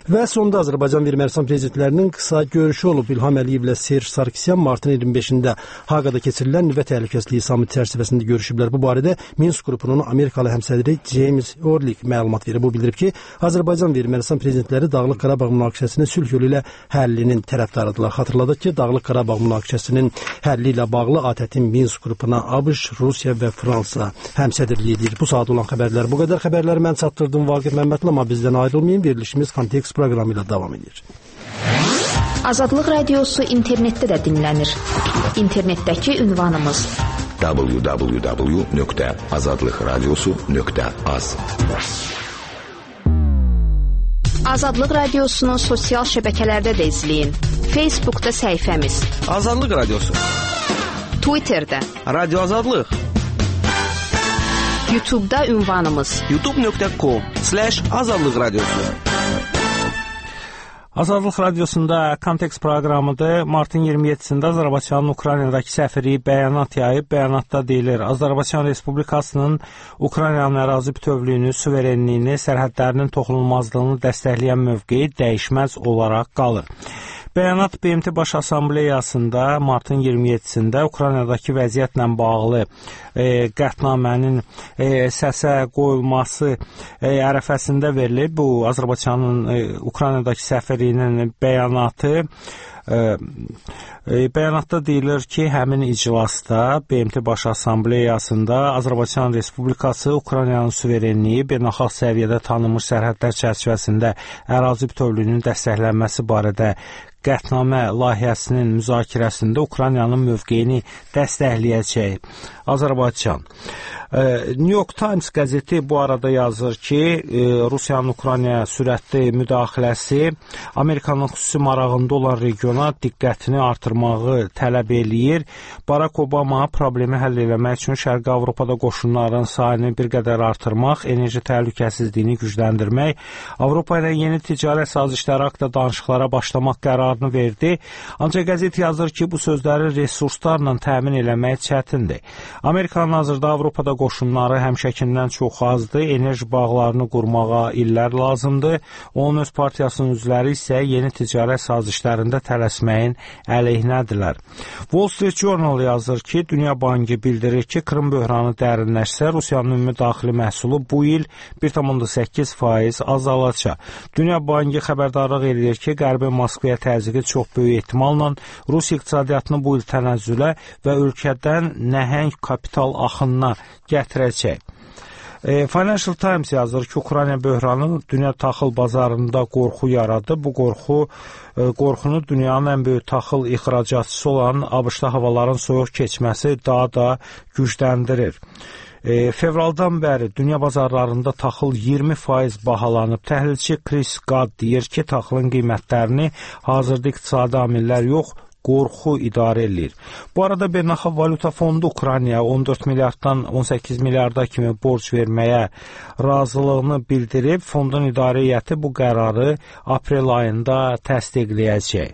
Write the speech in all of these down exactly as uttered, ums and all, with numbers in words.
Və sonda Azərbaycan və Ermənistan prezidentlərinin qısa görüşü olub. İlham Əliyev ilə Serj Sarkisyan martın iyirmi beşində Haqada keçirilən nüvə təhlükəsizliyi samiti çərçivəsində görüşüblər. Bu barədə Minsk qrupunun Amerikalı həmsədri James Orlik məlumat verib. Bu bildirib ki, Azərbaycan və Ermənistan prezidentləri Dağlıq Qarabağ münaqişəsinin sülh yolu ilə həllinin tərəfdarıdırlar. Xatırladıq ki, Dağlıq Qarabağ münaqişəsinin həlli ilə bağlı ATƏT-in Minsk qrupuna ABŞ, Rusiya və Fransa həmsədrliyi edir. Bu saat olan xəbərlər bu qədər. Xəbərləri mən çatdırdım Vaqif Məmmədli, amma bizdən ayrılmayın. Verilişimiz Kontekst proqramı ilə davam edir. Azadlıq Radiosu internetdə də dinlənir. İnternetdəki ünvanımız w w w nöqtə azadlıq radiosu nöqtə az. Azadlıq Radiosunu sosial şəbəkələrdə də izləyin. Facebookda səhifəmiz Azadlıq Radiosu, Twitterdə Radio Azadlıq, YouTube'da ünvanımız youtube nöqtə com slash azadlıq radiosu. Azadlıq Radiosunda Kontekst proqramıdır. Martın iyirmi yeddisində Azərbaycanın Ukraynadakı səfiri bəyanat yayıb. Bəyanatda deyilir, Azərbaycan Respublikasının Ukraynanın ərazi bütövlüyünü, suverenliyini, sərhədlərinin toxunulmazlığını dəstəkləyən mövqeyi dəyişməz olaraq qalır. Bəyanat B M T Baş Assambleyasında martın iyirmi yeddisində Ukraynadakı vəziyyətlə bağlı e, qətnamənin e, səsə qoyulması e, ərəfəsində verilib. Bu, Azərbaycanın e, Ukraynadakı səfirinin bəyanatı. E, e, bəyanatda deyilir ki, həmin iclasda B M T Baş Assambleyasında Azərbaycan Respublikası Ukraynanın suverenliyi, beynəlxalq səviyyədə tanınmış sərhədlər çərçivəsində ərazi bütövlüyünün dəstəklənməsi barədə qətnamə layihəsinin müzakirəsində Ukraynanın mövqeyini dəstəkləyəcək. Azərbaycan. New York Times qəzeti bu arada yazır ki, Rusiyanın Ukraynaya sürətli müdaxiləsi Amerikanın xüsusi marağında olan regiona diqqətini artırmağı tələb eləyir. Barack Obama problemi həll etmək üçün Şərqi Avropada qoşunların sayını bir qədər artırmaq, enerji təhlükəsizliyini gücləndirmək, Avropa ilə yeni ticarət sazişləri haqqında danışıqlara başlamaq qərarını verdi. Ancaq qəzet yazır ki, bu sözləri resurslarla təmin eləmək çətindir. Amerikanın hazırda Avropada qoşunları həmişəkindən çox azdır, enerji bağlarını qurmağa illər lazımdır. Onun öz partiyasının üzvləri isə yeni ticarət sazişlərində tələsməyin əleyhinədirlər. Wall Street Journal yazır ki, Dünya Bankı bildirir ki, Krım böhranı dərinləşsə, Rusiyanın ümumi daxili məhsulu bu il bir tam səkkiz faiz azalacaq. Dünya Bankı xəbərdarlıq edir ki, Qərbin Moskvaya təzyiqi çox böyük ehtimalla Rusiya iqtisadiyyatını bu il tənəzzülə və ölkədən nəhəng kapital axınına gətirəcək. E, Financial Times yazır ki, Ukrayna böhranı dünya taxıl bazarında qorxu yaradı. Bu qorxu e, qorxunu dünyanın ən böyük taxıl ixracatçısı olan ABŞ-da havaların soyuq keçməsi daha da gücləndirir. E, fevraldan bəri dünya bazarlarında taxıl iyirmi faiz bahalanıb. Təhlilçi Chris Gadd deyir ki, taxılın qiymətlərini hazırda iqtisadi amillər yox, qorxu idarə edir. Bu arada Beynəlxalq Valyuta Fondu Ukraynaya on dörd milyarddan on səkkiz milyarda kimi borc verməyə razılığını bildirib. Fondun idarə heyəti bu qərarı aprel ayında təsdiqləyəcək.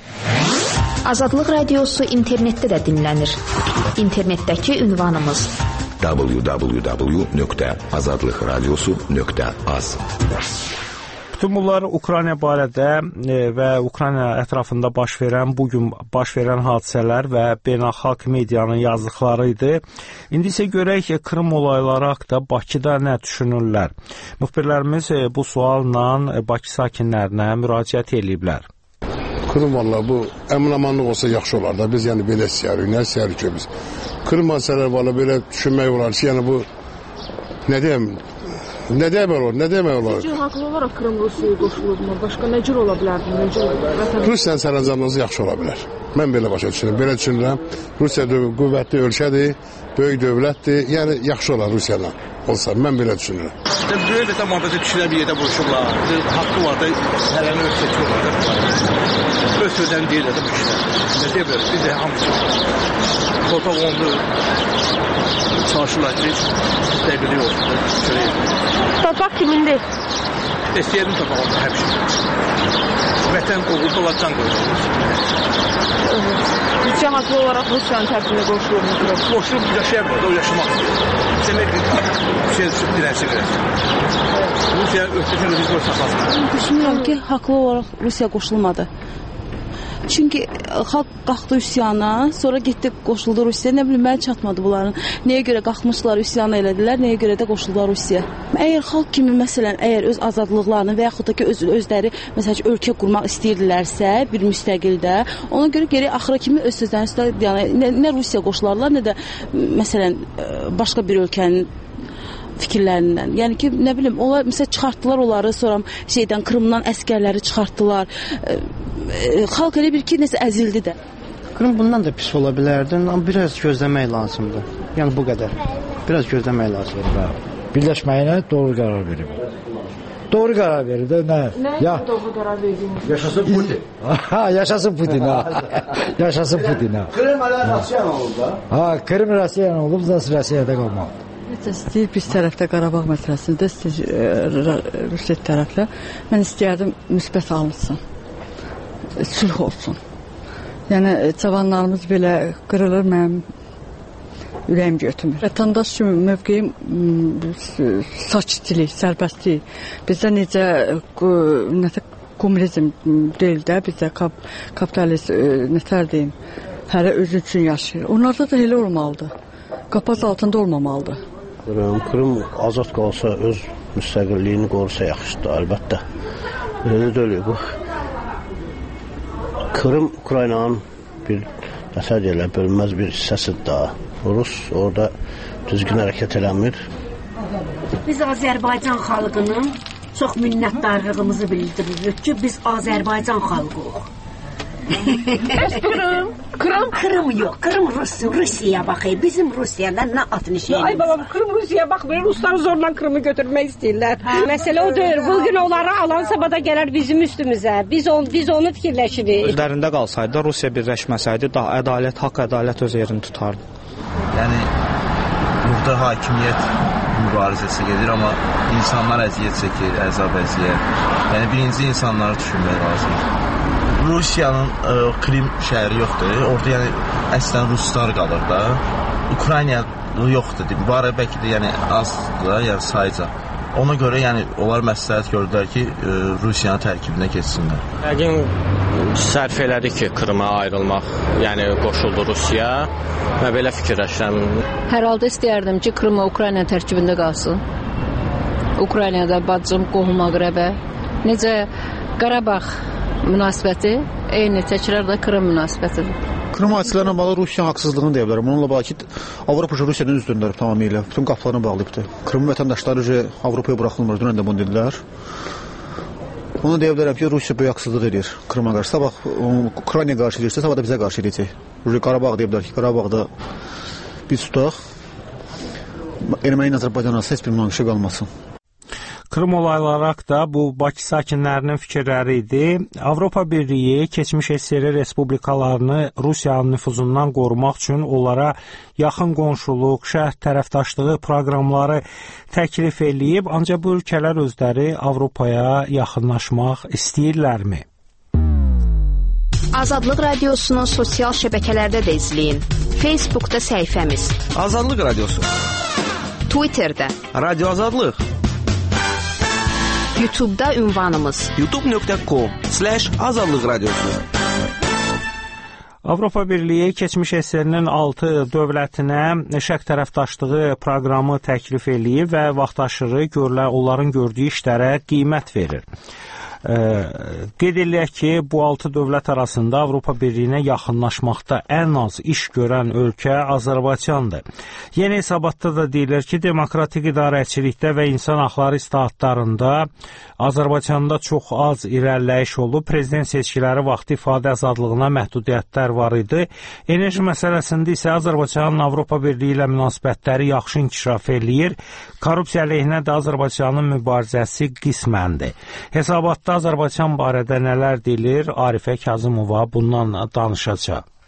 Azadlıq Radiosu internetdə də dinlənir. İnternetdəki ünvanımız w w w nöqtə azadlıq radiosu nöqtə az. Bütün bunlar Ukrayna barədə e, və Ukrayna ətrafında baş verən, bugün baş verən hadisələr və beynəlxalq medianın yazdıqları idi. İndi isə görək ki, Krım olayları haqqında Bakıda nə düşünürlər? Müxbirlərimiz e, bu sualla e, Bakı sakinlərinə müraciət ediblər. Krım valla bu əmin-amanlıq olsa yaxşı olar da. Biz yəni belə istəyirik, nə istəyirik ki biz. Krım hadisələri valla belə düşünmək olar ki, yəni bu nə deyəm, nə demək olar, nə demək olar? Sizcə haqlı olaraq Krım Rusiyaya qoşulubmu? Başqa nə cür ola bilərdi? Necə ola bilər? Rusiyanın sərəncamları yaxşı ola bilər. Mən belə başa düşürəm. Belə düşünürəm. Rusiya qüvvətli ölkədir, böyük dövlətdir. Yəni yaxşı olar Rusiyadan olsa. Mən belə düşünürəm. Böyük də tamamda düşünə bir yerdə vuruşurlar. Haqqı var da hələni ölkə çoxlar. Öz sözlərini deyirlər də bu kişilər. Nə deyə bilər? Biz də hamısı torpaq ondu çalışırlar ki, dəqiqliyi olsun. Torpaq kimindir? İstəyədim torpaq ondu həmişə. vətən qoğuldu, can qoğuldu. Rusiya haqlı olaraq Rusiyanın tərkibinə qoşulur. Qoşulub yaşayamır, o yaşamaq istəyir. Demək ki, şey düşüb dirənçi verəcək. Rusiya ötürkən özü qoy saxlasın. Düşünürəm ki, haqlı olaraq Rusiya qoşulmadı. Çünki xalq qalxdı üsyana, sonra getdi qoşuldu Rusiya. Nə bilim, mənə çatmadı bunların. Nəyə görə qalxmışlar, üsyanı elədilər, nəyə görə də qoşuldular Rusiya. Əgər xalq kimi, məsələn, əgər öz azadlıqlarını və yaxud da ki, öz, özləri, məsələn, ölkə qurmaq istəyirdilərsə, bir müstəqildə, ona görə geri axıra kimi öz sözlərini üstə, yəni, nə, nə Rusiya qoşularlar, nə də, məsələn, başqa bir ölkənin fikirlərindən. Yəni ki, nə bilim, onlar məsələn çıxartdılar onları, sonra şeydən Krımdan əskərləri çıxartdılar. E, e, xalq elə bir ki, nəsə əzildi də. Krım bundan da pis ola bilərdi, amma biraz gözləmək lazımdır. Yəni bu qədər. Biraz gözləmək lazımdır. Birləşməyinə doğru qərar verib. Doğru qərar verib də nə? Nə ya, doğru qərar verdiniz? Yaşasın Putin. Ha, yaşasın Putin ha. Yaşasın Putin ha. Krım hələ Rusiyan olub da. Ha, Krım Rusiyan olub, da Rusiyada qalmaq. İstəyir biz tərəfdə Qarabağ məsələsində, istəyir Rusiya tərəflə. Mən istəyərdim müsbət alınsın, sülh olsun. Yəni cavanlarımız belə qırılır, mənim ürəyim götürmür. Vətəndaş kimi mövqeyim sakitçilik, sərbəstlik. Bizdə necə necə kommunizm deyil də, bizdə kap, kapitalist nətər deyim, hərə özü üçün yaşayır. Onlarda da elə olmalıdır. Qapaz altında olmamalıdır. Krım, Krım azad qalsa, öz müstəqilliyini qorusa yaxşıdır, əlbəttə. Elə də ölüyor bu. Krım, Ukraynanın bir nəsə deyilə, bölünməz bir hissəsidir daha. Rus orada düzgün hərəkət eləmir. Biz Azərbaycan xalqının çox minnətdarlığımızı bildiririk ki, biz Azərbaycan xalqıyıq. Kırım. Kırım. Kırım yok. Kırım Rus, Rusiya bakıyor. Bizim Rusya'dan ne atını şeyimiz. Ay babam, Kırım Rusiya bakmıyor. Ruslar zorla Kırım'ı götürmek istiyorlar. Mesele odur. Bugün onları alan sabada gelir bizim üstümüze. Biz, on, biz onu fikirləşirik. Özlərində qalsaydı, Rusiya birləşməsəydi, daha ədalət, haqq ədalət öz yerini tutardı. Yəni, burada hakimiyyət mübarizəsi gedir, amma insanlar əziyyət çəkir, əzab əziyyət. Yəni, birinci insanları düşünmək lazımdır. Rusiyanın ə, Krim şəhəri yoxdur. Orada yəni əslən ruslar qalır da. Ukrayna yoxdur. Var bəlkə də yəni azdır da, yəni sayca. Ona görə yəni onlar məsləhət gördülər ki, ə, Rusiyanın tərkibinə keçsinlər. Yəqin sərf elədi ki, Krıma ayrılmaq, yəni qoşuldu Rusiya. Mən belə fikirləşirəm. Hər halda istəyərdim ki, Krıma Ukrayna tərkibində qalsın. Ukraynada bacım, qohum, əqrəbə. Necə Qarabağ münasibəti, eyni təkrar da Krım münasibətidir. Krım hadisələrlə bağlı Rusiyanın haqsızlığını deyə bilərəm. Onunla bağlı ki, Avropa Rusiyadan üz döndürüb tamamilə. Bütün qapılarını bağlayıbdır. Krım vətəndaşları Avropaya buraxılmır. Dünən də bunu dedilər. Onu deyə bilərəm ki, Rusiya böyük haqsızlıq edir Krıma qarşı. Sabah Ukraynaya qarşı edirsə, sabah da bizə qarşı edəcək. Qarabağ deyə bilər ki, Qarabağda biz tutaq. Erməni Azərbaycan arasında heç bir münaqişə qalmasın. Krım olayları haqqında bu Bakı sakinlərinin fikirləri idi. Avropa Birliyi keçmiş S S R respublikalarını Rusiyanın nüfuzundan qorumaq üçün onlara yaxın qonşuluq, şərq tərəfdaşlığı proqramları təklif eləyib, ancaq bu ölkələr özləri Avropaya yaxınlaşmaq istəyirlərmi? Azadlıq Radiosu'nu sosial şəbəkələrdə də izləyin. Facebook'da səhifəmiz Azadlıq Radiosu, Twitter'da Radio Azadlıq, YouTube'da ünvanımız youtube nöqtə com slash azadlıq radiosu. Avropa Birliyi keçmiş S S R-nin altı dövlətinə şərq tərəfdaşlığı proqramı təklif eləyib və vaxtaşırı görülər onların gördüyü işlərə qiymət verir. Ee, qeyd eləyək ki, bu altı dövlət arasında Avropa Birliyinə yaxınlaşmaqda ən az iş görən ölkə Azərbaycandır. Yeni hesabatda da deyilir ki, demokratik idarəçilikdə və insan haqları islahatlarında Azərbaycanda çox az irəliləyiş olub. Prezident seçkiləri vaxtı ifadə azadlığına məhdudiyyətlər var idi. Enerji məsələsində isə Azərbaycanın Avropa Birliyi ilə münasibətləri yaxşı inkişaf eləyir. Korrupsiya əleyhinə də Azərbaycanın mübarizəsi qisməndir. Hesabatda da, Azərbaycan barədə nələr deyilir? Arifə Kazımova bundan danışacaq.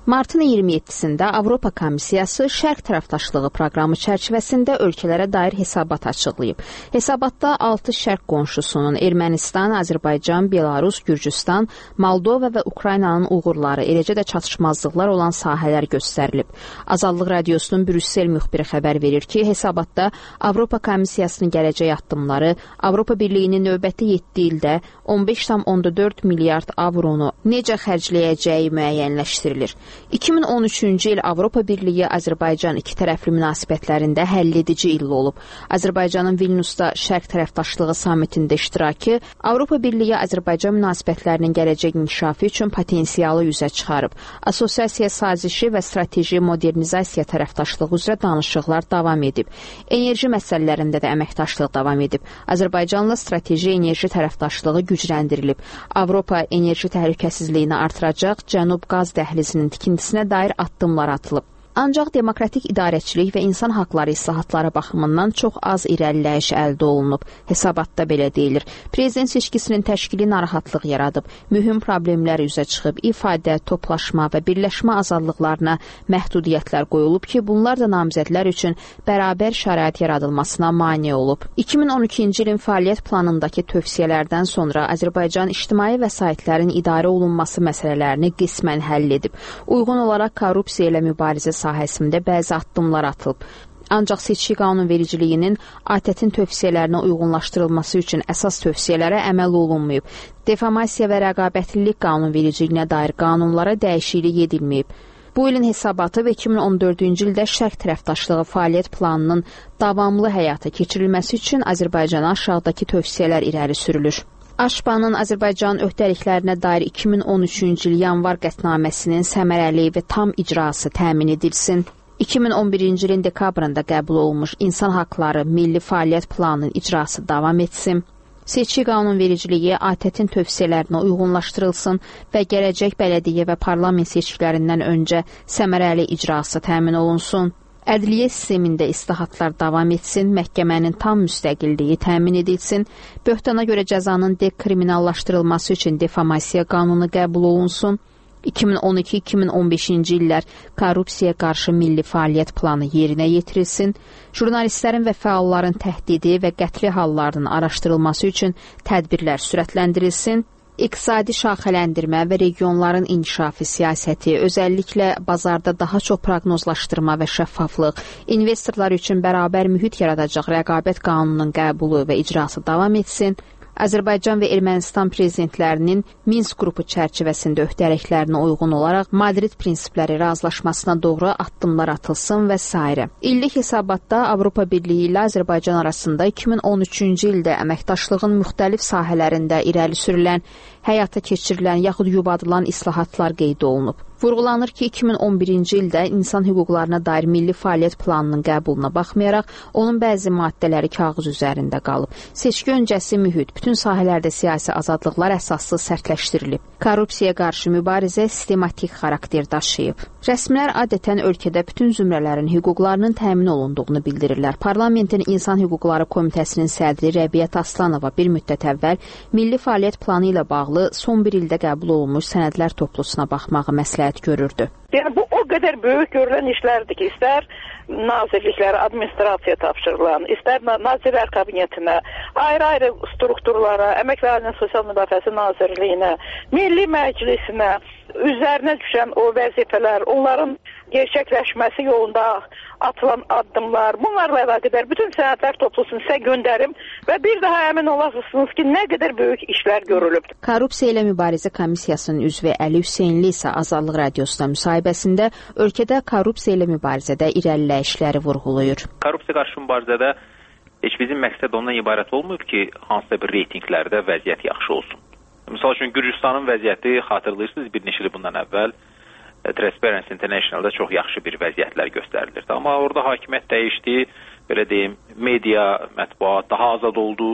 Martın iyirmi yeddisində Avropa Komissiyası Şərq tərəfdaşlığı proqramı çərçivəsində ölkələrə dair hesabat açıqlayıb. Hesabatda altı şərq qonşusunun Ermənistan, Azərbaycan, Belarus, Gürcüstan, Moldova və Ukraynanın uğurları, eləcə də çatışmazlıqlar olan sahələr göstərilib. Azadlıq Radiosunun Brüssel müxbiri xəbər verir ki, hesabatda Avropa Komissiyasının gələcək addımları Avropa Birliyinin növbəti yeddi ildə on beş tam onda dörd milyard avronu necə xərcləyəcəyi müəyyənləşdirilir. iki min on üçüncü il Avropa Birliyi Azərbaycan iki tərəfli münasibətlərində həlledici il olub. Azərbaycanın Vilniusda Şərq tərəfdaşlığı samitində iştirakı Avropa Birliyi Azərbaycan münasibətlərinin gələcək inkişafı üçün potensialı üzə çıxarıb. Assosiasiya sazişi və strateji modernizasiya tərəfdaşlığı üzrə danışıqlar davam edib. Enerji məsələlərində də əməkdaşlıq davam edib. Azərbaycanla strateji enerji tərəfdaşlığı gücləndirilib. Avropa enerji təhlükəsizliyini artıracaq Cənub qaz dəhlizinin tikintisinə dair addımlar atılıb. Ancaq demokratik idarəçilik və insan haqları islahatları baxımından çox az irəliləyiş əldə olunub. Hesabatda belə deyilir. Prezident seçkisinin təşkili narahatlıq yaradıb. Mühüm problemlər üzə çıxıb. İfadə, toplaşma və birləşmə azadlıqlarına məhdudiyyətlər qoyulub ki, bunlar da namizədlər üçün bərabər şərait yaradılmasına mane olub. iki min on ikinci ilin fəaliyyət planındakı tövsiyələrdən sonra Azərbaycan ictimai vəsaitlərin idarə olunması məsələlərini qismən həll edib. Uyğun olaraq korrupsiya ilə mübarizə sahəsində bəzi addımlar atılıb. Ancaq seçki qanunvericiliyinin ATƏT-in tövsiyələrinə uyğunlaşdırılması üçün əsas tövsiyələrə əməl olunmayıb. Defamasiya və rəqabətlilik qanunvericiliyinə dair qanunlara dəyişiklik edilməyib. Bu ilin hesabatı və iki min on dördüncü ildə Şərq tərəfdaşlığı fəaliyyət planının davamlı həyata keçirilməsi üçün Azərbaycana aşağıdakı tövsiyələr irəli sürülür. Aşpanın Azərbaycan öhdəliklərinə dair iki min on üçüncü il yanvar qətnaməsinin səmərəli və tam icrası təmin edilsin. iki min on birinci ilin dekabrında qəbul olunmuş İnsan Haqları Milli Fəaliyyət Planının icrası davam etsin. Seçki qanunvericiliyi ATƏT-in tövsiyələrinə uyğunlaşdırılsın və gələcək bələdiyyə və parlament seçkilərindən öncə səmərəli icrası təmin olunsun. Ədliyyə sistemində islahatlar davam etsin, məhkəmənin tam müstəqilliyi təmin edilsin, böhtana görə cəzanın dekriminallaşdırılması üçün defamasiya qanunu qəbul olunsun, iki min on iki iki min on beşinci illər korrupsiya qarşı milli fəaliyyət planı yerinə yetirilsin, jurnalistlərin və fəalların təhdidi və qətli hallarının araşdırılması üçün tədbirlər sürətləndirilsin, İqtisadi şaxələndirmə və regionların inkişafı siyasəti, özəlliklə bazarda daha çox proqnozlaşdırma və şəffaflıq, investorlar üçün bərabər mühit yaradacaq rəqabət qanununun qəbulu və icrası davam etsin, Azərbaycan və Ermənistan prezidentlərinin Minsk qrupu çərçivəsində öhdəliklərinə uyğun olaraq Madrid prinsipləri razılaşmasına doğru addımlar atılsın və s. İllik hesabatda Avropa Birliyi ilə Azərbaycan arasında iki min on üçüncü ildə əməkdaşlığın müxtəlif sahələrində irəli sürülən, həyata keçirilən yaxud yubadılan islahatlar qeyd olunub. Vurğulanır ki, iki min on birinci ildə insan hüquqlarına dair milli fəaliyyət planının qəbuluna baxmayaraq, onun bəzi maddələri kağız üzərində qalıb. Seçki öncəsi mühit, bütün sahələrdə siyasi azadlıqlar əsaslı sərtləşdirilib. Korrupsiya qarşı mübarizə sistematik xarakter daşıyıb. Rəsmilər adətən ölkədə bütün zümrələrin hüquqlarının təmin olunduğunu bildirirlər. Parlamentin İnsan Hüquqları Komitəsinin sədri Rəbiyyət Aslanova bir müddət əvvəl milli fəaliyyət planı ilə bağlı son bir ildə qəbul olunmuş sənədlər toplusuna baxmağı məsləhət görürdü. Yəni bu o qədər böyük görülən işlərdir ki, istər nazirliklərə, administrasiya tapşırılan, istər Nazirlər Kabinetinə, ayrı-ayrı strukturlara, Əmək və Əhalinin Sosial Müdafiəsi Nazirliyinə, Milli Məclisinə üzərinə düşən o vəzifələr, onların gerçəkləşməsi yolunda atılan addımlar, bunlarla əlaqədar bütün sənədlər toplusunu sizə göndərim və bir daha əmin olasınız ki, nə qədər böyük işlər görülüb. Korrupsiya ilə Mübarizə Komissiyasının üzvü Əli Hüseynli isə Azadlıq Radiosuna müsahibəsində ölkədə korrupsiya ilə mübarizədə irəliləyişləri vurğulayır. Korrupsiya qarşı mübarizədə heç bizim məqsəd ondan ibarət olmayıb ki, hansısa bir reytinglərdə vəziyyət yaxşı olsun. Misal üçün, Gürcüstanın vəziyyəti xatırlayırsınız, bir neçə il bundan əvvəl Transparency International'da çox yaxşı bir vəziyyətlər göstərilirdi. Amma orada hakimiyyət dəyişdi, belə deyim, media, mətbuat daha azad oldu,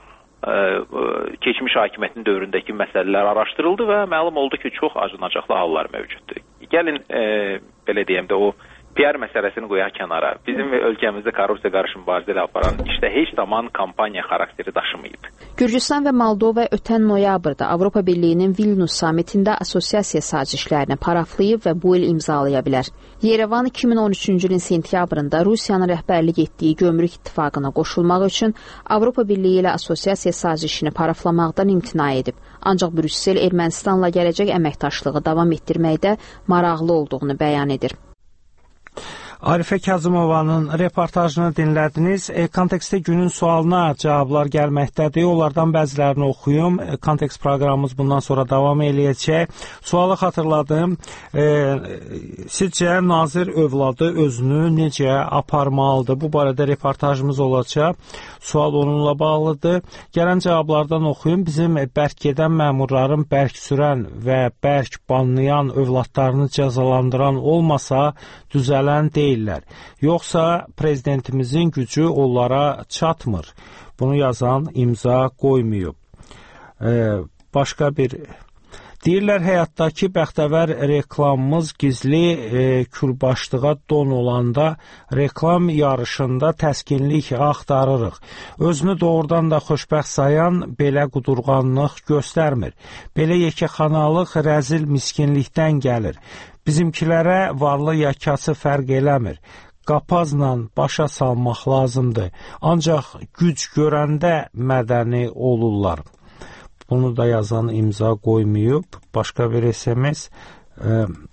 keçmiş hakimiyyətin dövründəki məsələlər araşdırıldı və məlum oldu ki, çox acınacaqlı hallar mövcuddur. Gəlin, e, belə deyim də, o P R məsələsini qoyaq kənara. Bizim ölkəmizdə korrupsiya qarşı mübarizə ilə aparan işdə heç zaman kampaniya xarakteri daşımayıb. Gürcüstan və Moldova ötən noyabrda Avropa Birliyinin Vilnius samitində assosiasiya sazişlərini paraflayıb və bu il imzalaya bilər. Yerevan iki min on üçüncü ilin sentyabrında Rusiyanın rəhbərlik etdiyi gömrük ittifaqına qoşulmaq üçün Avropa Birliyi ilə assosiasiya sazişini paraflamaqdan imtina edib. Ancaq Brüssel Ermənistanla gələcək əməkdaşlığı davam etdirməkdə maraqlı olduğunu bəyan edir. Arifə Kazımovanın reportajını dinlədiniz. E, kontekstdə günün sualına cavablar gəlməkdədir. Onlardan bəzilərini oxuyum. E, kontekst proqramımız bundan sonra davam eləyəcək. Sualı xatırladım. E, sizcə nazir övladı özünü necə aparmalıdır? Bu barədə reportajımız olacaq. Sual onunla bağlıdır. Gələn cavablardan oxuyum. Bizim bərk gedən məmurların bərk sürən və bərk banlayan övladlarını cəzalandıran olmasa düzələn deyil. Yoxsa prezidentimizin gücü onlara çatmır. Bunu yazan imza qoymayıb. Ee, başqa bir deyirlər, həyatdakı bəxtəvər reklamımız gizli e, külbaşlığa don olanda reklam yarışında təskinlik axtarırıq. Özünü doğrudan da xoşbəxt sayan belə qudurğanlıq göstərmir. Belə yekəxanalıq rəzil miskinlikdən gəlir. Bizimkilərə varlı yakası fərq eləmir. Qapazla başa salmaq lazımdır. Ancaq güc görəndə mədəni olurlar. Bunu da yazan imza qoymayıb. Başqa bir S M S. E,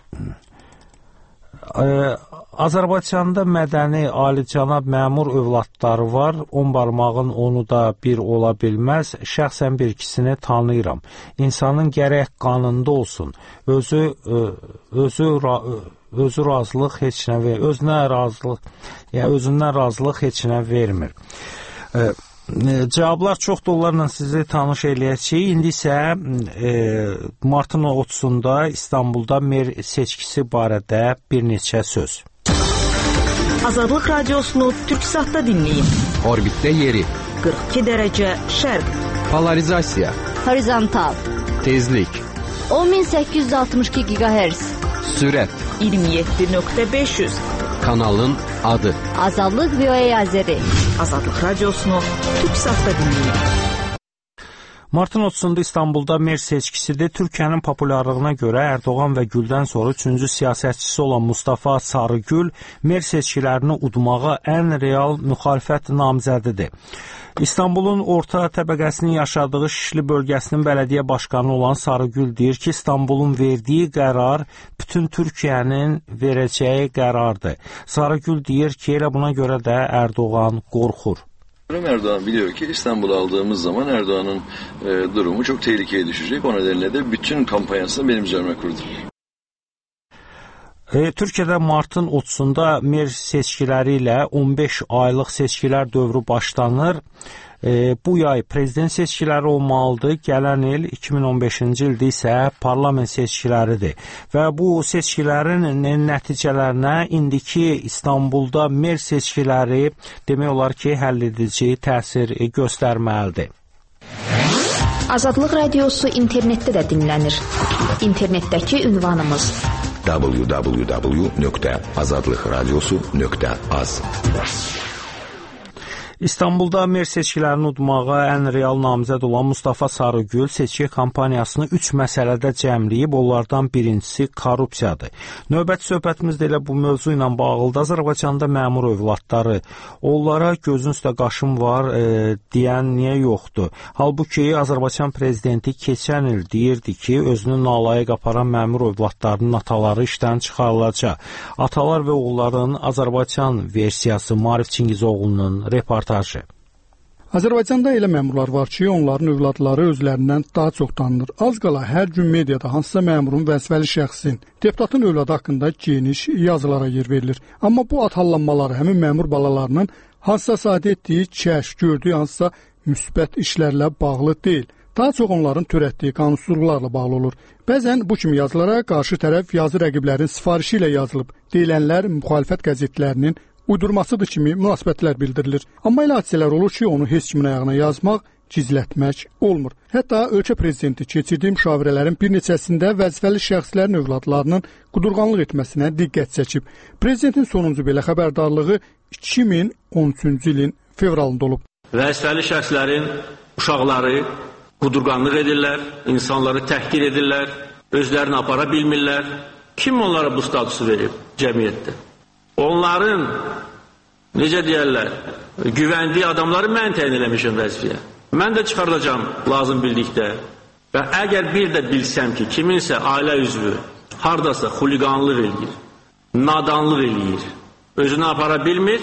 e, Azərbaycanda mədəni, alicənab məmur övladları var. On barmağın onu da bir ola bilməz. Şəxsən bir ikisini tanıyıram. İnsanın gərək qanında olsun. Özü özü özü razılıq heç nə ver. Özünə razılıq, yəni özündən razılıq heç nə vermir. E, Cavablar çoxdur, onlarla sizi tanış eləyəcəyik. İndi isə e, martın otuzunda İstanbulda mer seçkisi barədə bir neçə söz. Azadlıq radiosunu Türksatda dinləyin. Orbitdə yeri. qırx iki dərəcə şərq. Polarizasiya. Horizontal. Tezlik. on min səkkiz yüz altmış iki giqahertz. Sürət. iyirmi yeddi nöqtə beş yüz. Kanalın adı. Azadlıq V O A Azəri. Azadlıq radiosunu Türksatda dinləyin. Martın otuzunda İstanbulda mer seçkisidir. Türkiyənin populyarlığına görə Erdoğan və Güldən sonra üçüncü siyasətçisi olan Mustafa Sarıgül mer seçkilərini udmağa ən real müxalifət namizədidir. İstanbulun orta təbəqəsinin yaşadığı Şişli bölgəsinin bələdiyyə başqanı olan Sarıgül deyir ki, İstanbulun verdiyi qərar bütün Türkiyənin verəcəyi qərardır. Sarıgül deyir ki, elə buna görə də Erdoğan qorxur. Erdoğan biliyor ki İstanbul'u aldığımız zaman Erdoğan'ın e, durumu çok tehlikeye düşecek. O nedenle de bütün kampanyasını benim üzerime kurdu. E, Türkiyədə martın otuzunda mer seçkiləri ilə on beş aylıq seçkilər dövrü başlanır. E, bu yay prezident seçkiləri olmalıdır. Gələn il iki min on beşinci ildə isə parlament seçkiləridir. Və bu seçkilərin nəticələrinə indiki İstanbulda mer seçkiləri demək olar ki, həll edici təsir göstərməlidir. Azadlıq radiosu internetdə də dinlənir. İnternetdəki ünvanımız w w w nöqtə azadlıq radiosu nöqtə az. İstanbulda mer seçkilərini udmağa ən real namizəd olan Mustafa Sarıgül seçki kampaniyasını üç məsələdə cəmləyib, onlardan birincisi korrupsiyadır. Növbəti söhbətimiz də elə bu mövzu ilə bağlıdır. Azərbaycanda məmur övladları, onlara gözün üstə qaşım var e, deyən niyə yoxdur? Halbuki Azərbaycan prezidenti keçən il deyirdi ki, özünü nalayiq aparan məmur övladlarının ataları işdən çıxarılacaq. Atalar və oğulların Azərbaycan versiyası Maarif Çingizoğlu'nun reportajı. Azərbaycanda elə məmurlar var ki, onların övladları özlərindən daha çox tanınır. Az qala hər gün mediada hansısa məmurun vəzifəli şəxsin, deputatın övladı haqqında geniş yazılara yer verilir. Amma bu athallanmalar həmin məmur balalarının hansısa sadə etdiyi kəşf, gördüyü hansısa müsbət işlərlə bağlı deyil. Daha çox onların törətdiyi qanunsuzluqlarla bağlı olur. Bəzən bu kimi yazılara qarşı tərəf yazı rəqiblərin sifarişi ilə yazılıb. Deyilənlər müxalifət qəzetlərinin uydurmasıdır kimi münasibətlər bildirilir. Amma elə hadisələr olur ki, onu heç kimin ayağına yazmaq, gizlətmək olmur. Hətta ölkə prezidenti keçirdiyi müşavirələrin bir neçəsində vəzifəli şəxslərin övladlarının qudurğanlıq etməsinə diqqət çəkib. Prezidentin sonuncu belə xəbərdarlığı iki min on üçüncü ilin fevralında olub. Vəzifəli şəxslərin uşaqları qudurqanlıq edirlər, insanları təhqir edirlər, özlərini apara bilmirlər. Kim onlara bu statusu verib cəmiyyətdə? Onların, necə deyərlər, güvəndiyi adamları mən təyin eləmişəm vəzifəyə. Mən də çıxardacam lazım bildikdə. Və əgər bir də bilsəm ki, kiminsə ailə üzvü hardasa xuliqanlıq eləyir, nadanlıq eləyir, özünü apara bilmir,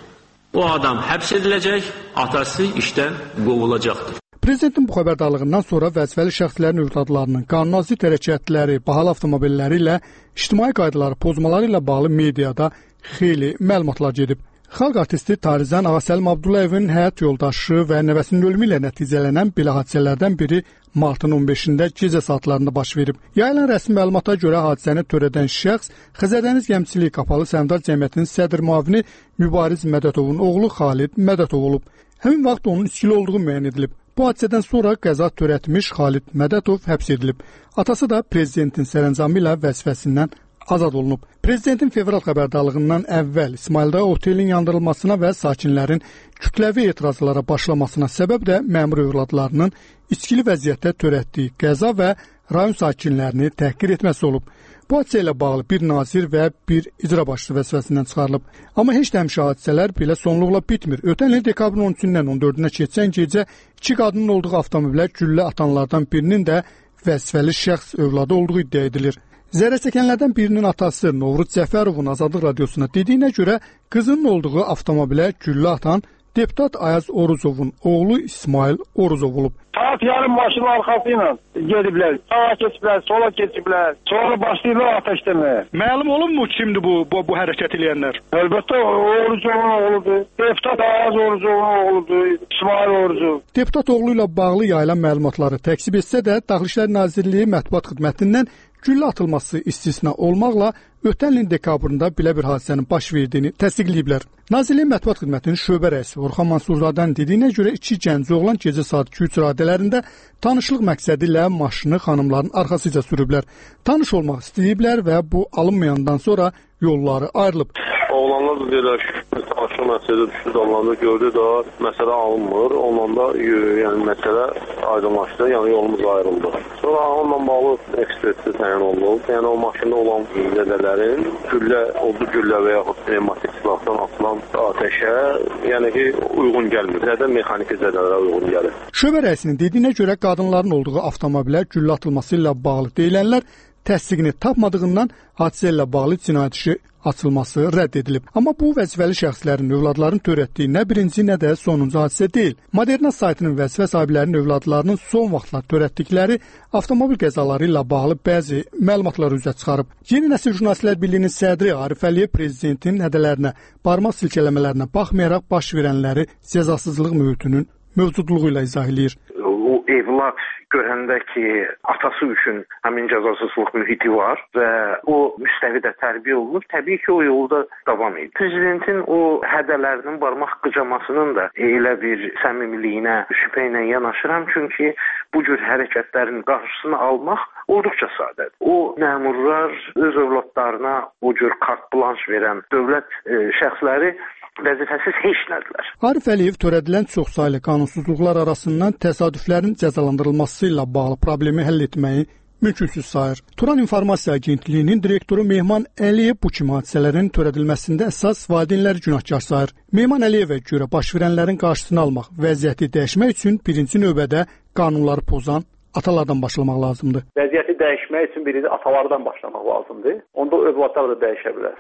o adam həbs ediləcək, atası işdən qovulacaqdır. Prezidentin bu xəbərdarlığından sonra vəzifəli şəxslərin övladlarının qanunazidd hərəkətləri, bahalı avtomobilləri ilə ictimai qaydaları pozmaları ilə bağlı mediada xeyli məlumatlar gedib. Xalq artisti Tarizən Ağasəlim Abdullayevin həyat yoldaşı və nəvəsinin ölümü ilə nəticələnən belə hadisələrdən biri martın on beşində gecə saatlarında baş verib. Yayılan rəsmi məlumata görə hadisəni törədən şəxs Xəzərdəniz Gəmçilik Qapalı Səhmdar Cəmiyyətinin sədr müavini Mübariz Mədətovun oğlu Xalid Mədətov olub. Həmin vaxt onun içkili olduğu müəyyən edilib. Bu hadisədən sonra qəza törətmiş Xalid Mədətov həbs edilib. Atası da prezidentin sərəncamı ilə vəzifəsindən azad olunub. Prezidentin fevral xəbərdarlığından əvvəl İsmaildə otelin yandırılmasına və sakinlərin kütləvi etirazlara başlamasına səbəb də məmur övladlarının içkili vəziyyətdə törətdiyi qəza və rayon sakinlərini təhqir etməsi olub. Bu hadisə ilə bağlı bir nazir və bir icra başçısı vəzifəsindən çıxarılıb. Amma heç də həmişə hadisələr belə sonluqla bitmir. Ötən il dekabrın on üçündən on dördünə keçən gecə iki qadının olduğu avtomobilə güllə atanlardan birinin də vəzifəli şəxs övladı olduğu iddia edilir. Zərər çəkənlərdən birinin atası Novruz Cəfərovun Azadlıq Radiosuna dediyinə görə qızının olduğu avtomobilə güllə atan deputat Ayaz Oruzovun oğlu İsmail Oruzov olub. Saat yarım maşının arxası ilə gediblər, sağa keçiblər, sola keçiblər, sonra başlayırlar ateşləməyə. Məlum olunmu kimdir bu, bu, bu hərəkət edənlər? Əlbəttə Oruzovun oğludur, deputat Ayaz Oruzovun oğludur, İsmail Oruzov. Deputat oğlu ilə bağlı yayılan məlumatları təkzib etsə də, Daxili İşlər Nazirliyi Mətbuat Xidmətindən güllə atılması istisna olmaqla ötən ilin dekabrında belə bir hadisənin baş verdiyini təsdiqləyiblər. Nazirliyin Mətbuat Xidmətinin şöbə rəisi Orxan Mansurzadənin dediyinə görə iki gənc oğlan gecə saat iki üç radələrində tanışlıq məqsədi ilə maşını xanımların arxasıca sürüblər. Tanış olmaq istəyiblər və bu alınmayandan sonra yolları ayrılıb. Oğlanlar da deyirlər ki, tanışlıq məsələsi düşdü damlarında gördü da, məsələ alınmır. Onunla da yəni, məsələ aydınlaşdı, yəni yolumuz ayrıldı. Sonra onunla bağlı ekspertiz təyin olunub. Yəni o maşında olan zədələrin güllə, oldu güllə və yaxud pneumatik silahdan atılan ateşə yəni ki, uyğun gəlmir. Nədən mexaniki zədələrə uyğun gəlir. Şöbə rəisinin dediyinə görə qadınların olduğu avtomobilə güllə atılması ilə bağlı deyilənlər təsdiqini tapmadığından hadisə ilə bağlı cinayət işi açılması rədd edilib. Amma bu vəzifəli şəxslərin övladlarının törətdiyi nə birinci, nə də sonuncu hadisə deyil. Moderna saytının vəzifə sahiblərinin övladlarının son vaxtlar törətdikləri avtomobil qəzaları ilə bağlı bəzi məlumatlar üzə çıxarıb. Yeni Nəsil Jurnalistlər Birliyinin sədri Arif Əliyev prezidentin hədələrinə, barmaq silkələmələrinə baxmayaraq baş verənləri cəzasızlıq mühitinin mövcudluğu ilə izah eləyir. O evlad görəndə ki, atası üçün həmin cəzasızlıq mühiti var və o müstəvidə tərbiyə olunur, təbii ki, o yolda davam edir. Prezidentin o hədələrinin barmaq qıcamasının da elə bir səmimiliyinə, şübhə ilə yanaşıram, çünki bu cür hərəkətlərin qarşısını almaq olduqca sadədir. O məmurlar öz övladlarına o cür kart blanş verən dövlət e, şəxsləri vəzifəsiz heç nədilər. Arif Əliyev törədilən çoxsaylı qanunsuzluqlar arasından təsadüflərin cəzalandırılması ilə bağlı problemi həll etməyi mümkünsüz sayır. Turan İnformasiya Agentliyinin direktoru Mehman Əliyev bu kimi hadisələrin törədilməsində əsas valideynləri günahkar sayır. Mehman Əliyevə görə baş verənlərin qarşısını almaq, vəziyyəti dəyişmək üçün birinci növbədə qanunları pozan atalardan başlamaq lazımdır. Vəziyyəti dəyişmək üçün birinci atalardan başlamaq lazımdır. Onda övladlar da dəyişə bilər.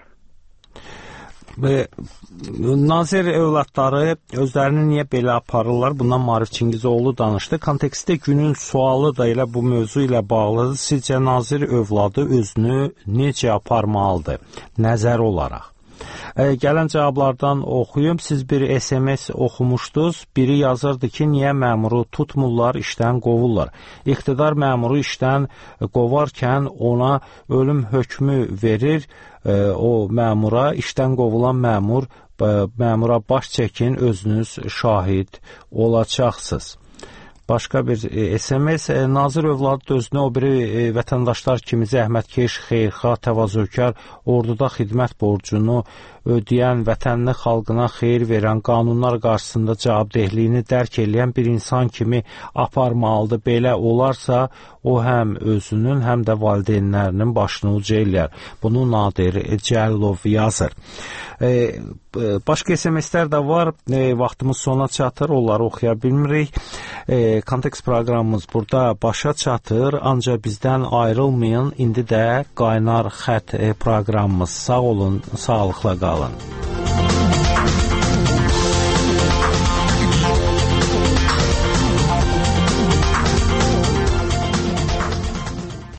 Nazir övladları özlərini niyə belə aparırlar? Bundan Maarif Çingizoğlu danışdı. Kontekstdə günün sualı da elə bu mövzu ilə bağlıdır. Sizcə Nazir övladı özünü necə aparmalıdır? Nəzər olaraq. Gələn cavablardan oxuyum. Siz bir S M S oxumuşdunuz. Biri yazırdı ki, niyə məmuru tutmurlar, işdən qovurlar. İqtidar məmuru işdən qovarkən ona ölüm hökmü verir. O məmura, işdən qovulan məmur, məmura baş çəkin, özünüz şahid olacaqsınız. Başqa bir S M S, Nazir övladı da özünə o biri vətəndaşlar kimi zəhmətkeş, xeyirxah, təvazökar, orduda xidmət borcunu ödəyən, vətənini, xalqına xeyir verən, qanunlar qarşısında cavabdehliyini dərk edən bir insan kimi aparmalıdır. Belə olarsa, o həm özünün, həm də valideynlərinin başını uca eləyər. Bunu Nadir Cəlilov yazır. E, başqa S M S-lər də var. E, vaxtımız sona çatır, onları oxuya bilmirik. E, Kontekst proqramımız burada başa çatır. Ancaq bizdən ayrılmayın. İndi də Qaynar Xətt proqramımız. Sağ olun, sağlıqla qalın.